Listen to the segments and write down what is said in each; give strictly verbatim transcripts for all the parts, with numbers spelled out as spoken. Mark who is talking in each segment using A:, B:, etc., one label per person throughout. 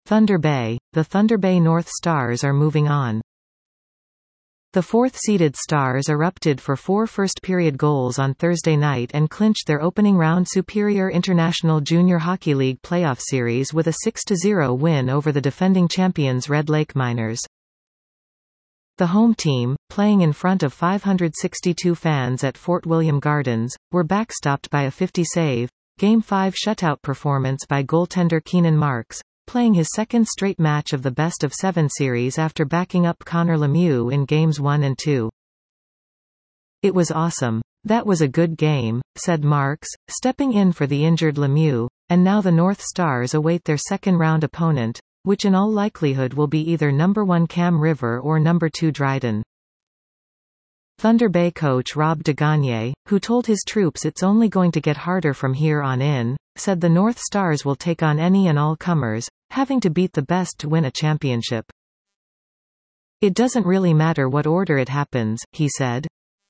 A: Thunder Bay. The Thunder Bay North Stars are moving on. The fourth-seeded Stars erupted for four first-period goals on Thursday night and clinched their opening round Superior International Junior Hockey League playoff series with a six to zero win over the defending champions Red Lake Miners. The home team, playing in front of five hundred sixty-two fans at Fort William Gardens, were backstopped by a fifty-save, Game five shutout performance by goaltender Keenan Marks, playing his second straight match of the best-of-seven series after backing up Connor Lemieux in Games one and two. "It was awesome. That was a good game," said Marks, stepping in for the injured Lemieux, and now the North Stars await their second-round opponent, which in all likelihood will be either number one Cam River or number two Dryden. Thunder Bay coach Rob de Gagne, who told his troops it's only going to get harder from here on in, said the North Stars will take on any and all comers, having to beat the best to win a championship. "It doesn't really matter what order it happens," he said.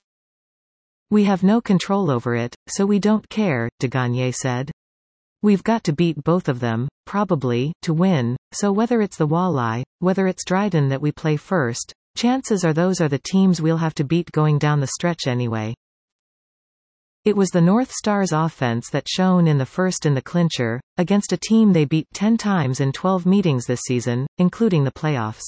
A: "We have no control over it, so we don't care," de Gagne said. "We've got to beat both of them, probably, to win, so whether it's the Walleye, whether it's Dryden that we play first, chances are those are the teams we'll have to beat going down the stretch anyway." It was the North Stars offense that shone in the first in the clincher, against a team they beat ten times in twelve meetings this season, including the playoffs.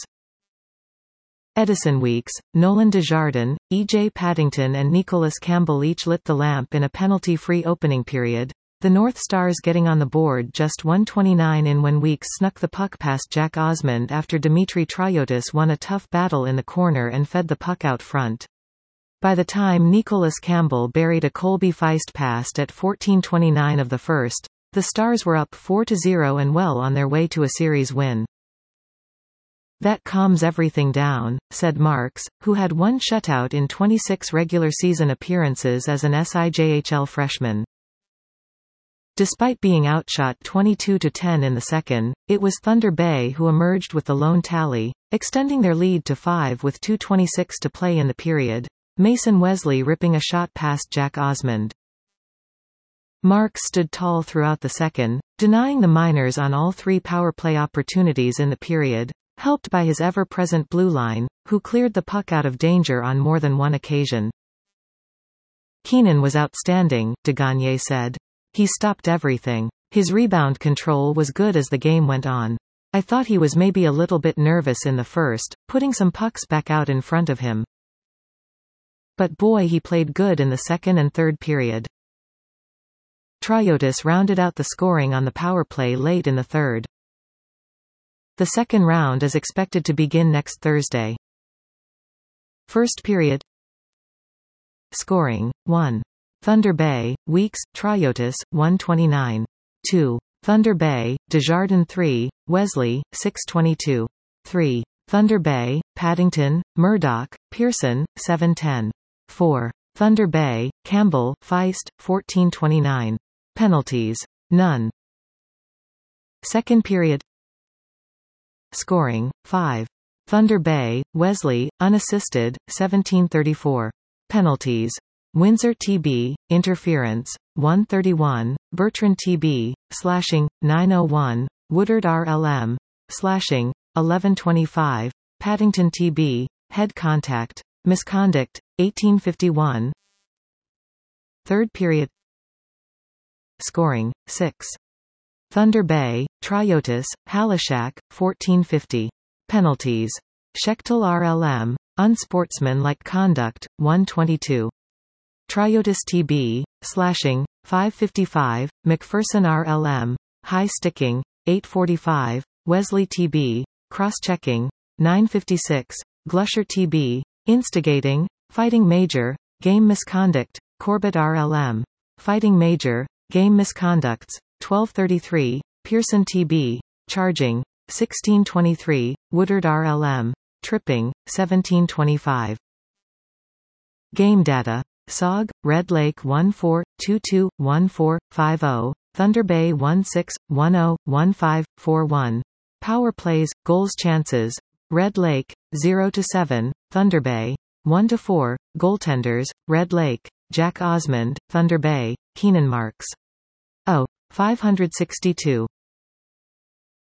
A: Edison Weeks, Nolan Desjardins, E J Paddington and Nicholas Campbell each lit the lamp in a penalty-free opening period, the North Stars getting on the board just one twenty-nine in when Weeks snuck the puck past Jack Osmond after Dimitri Triotis won a tough battle in the corner and fed the puck out front. By the time Nicholas Campbell buried a Colby Feist pass at fourteen twenty-nine of the first, the Stars were up four to zero and well on their way to a series win. "That calms everything down," said Marks, who had one shutout in twenty-six regular season appearances as an S I J H L freshman. Despite being outshot twenty-two to ten in the second, it was Thunder Bay who emerged with the lone tally, extending their lead to five with two twenty-six to play in the period, Mason Wesley ripping a shot past Jack Osmond. Marks stood tall throughout the second, denying the Miners on all three power play opportunities in the period, helped by his ever-present blue line, who cleared the puck out of danger on more than one occasion. "Keenan was outstanding," de Gagne said. "He stopped everything. His rebound control was good as the game went on. I thought he was maybe a little bit nervous in the first, putting some pucks back out in front of him. But boy, he played good in the second and third period." Triotis rounded out the scoring on the power play late in the third. The second round is expected to begin next Thursday. First period. Scoring, one. Thunder Bay, Weeks, Triotis, one twenty-nine. two. Thunder Bay, Desjardins three, Wesley, six twenty-two. three. Thunder Bay, Paddington, Murdoch, Pearson, seven ten. four. Thunder Bay, Campbell, Feist, fourteen twenty-nine. Penalties. None. Second period. Scoring, five. Thunder Bay, Wesley, unassisted, seventeen thirty-four. Penalties. Windsor T B, interference, one thirty-one, Bertrand T B, slashing, nine oh one, Woodard R L M, slashing, eleven twenty-five, Paddington T B, head contact, misconduct, eighteen fifty-one. Third period. Scoring, six. Thunder Bay, Triotis, Halishak, fourteen fifty. Penalties. Schechtel R L M, unsportsmanlike conduct, one twenty-two. Triotis T B, slashing, five fifty-five, McPherson R L M, high sticking, eight forty-five, Wesley T B, cross-checking, nine fifty-six, Glusher T B, instigating, fighting major, game misconduct, Corbett R L M, fighting major, game misconducts, twelve thirty-three, Pearson T B, charging, sixteen twenty-three, Woodard R L M, tripping, seventeen twenty-five. Game data. S O G, Red Lake one four, two two, one four, five oh, Thunder Bay one six, one oh, one five, four one. Power plays, goals chances, Red Lake, zero to seven, Thunder Bay, one to four, goaltenders, Red Lake, Jack Osmond, Thunder Bay, Keenan Marks. oh, five hundred sixty-two.